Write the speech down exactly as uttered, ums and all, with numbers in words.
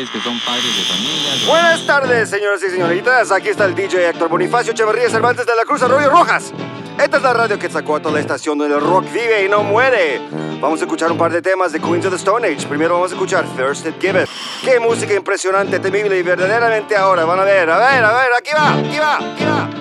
ustedes que son padres de familia. Buenas tardes, señoras y señoritas. Aquí está el D J Héctor Bonifacio Echeverría Cervantes de la Cruz Arroyo Rojas. Esta es la radio Quetzalcóatl, la estación donde el rock vive y no muere. Vamos a escuchar un par de temas de Queens of the Stone Age. Primero vamos a escuchar Thirsted Give It. Qué música impresionante, temible y verdaderamente ahora. Van a ver, a ver, a ver, aquí va, aquí va, aquí va.